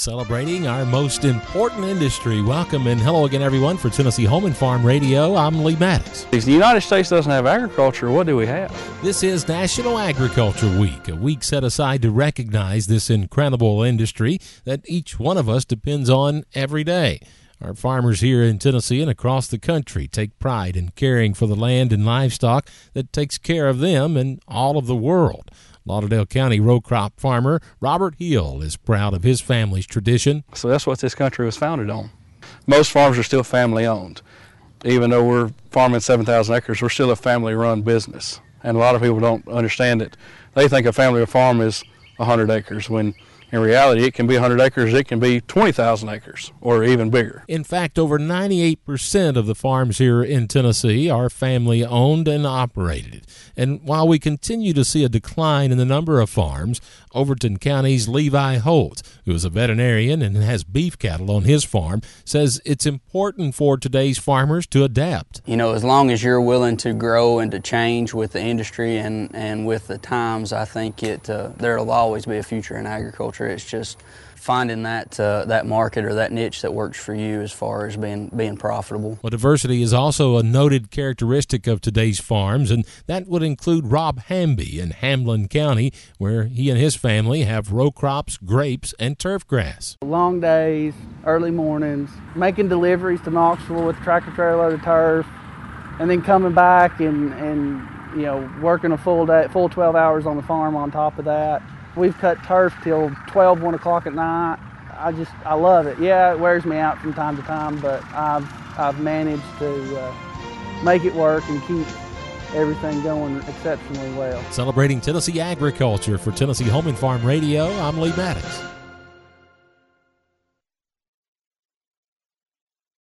Celebrating our most important industry. Welcome and hello again, everyone, for Tennessee Home and Farm Radio. I'm Lee Maddox. If the United States doesn't have agriculture, what do we have? This is National Agriculture Week, a week set aside to recognize this incredible industry that each one of us depends on every day. Our farmers here in Tennessee and across the country take pride in caring for the land and livestock that takes care of them and all of the world. Lauderdale County row crop farmer Robert Hill is proud of his family's tradition. So that's what this country was founded on. Most farms are still family owned. Even though we're farming 7,000 acres, we're still a family run business. And a lot of people don't understand it. They think a family farm is 100 acres when in reality, it can be 100 acres, it can be 20,000 acres, or even bigger. In fact, over 98% of the farms here in Tennessee are family-owned and operated. And while we continue to see a decline in the number of farms, Overton County's Levi Holt, who is a veterinarian and has beef cattle on his farm, says it's important for today's farmers to adapt. You know, as long as you're willing to grow and to change with the industry and with the times, I think there'll always be a future in agriculture. It's just finding that market or that niche that works for you as far as being profitable. Well, diversity is also a noted characteristic of today's farms, and that would include Rob Hamby in Hamlin County, where he and his family have row crops, grapes, and turf grass. Long days, early mornings, making deliveries to Knoxville with a tractor trailer load of turf, and then coming back and you know, working a full day, full 12 hours on the farm on top of that. We've cut turf till 12, 1 o'clock at night. I love it. Yeah, it wears me out from time to time, but I've managed to make it work and keep everything going exceptionally well. Celebrating Tennessee agriculture for Tennessee Home and Farm Radio, I'm Lee Maddox.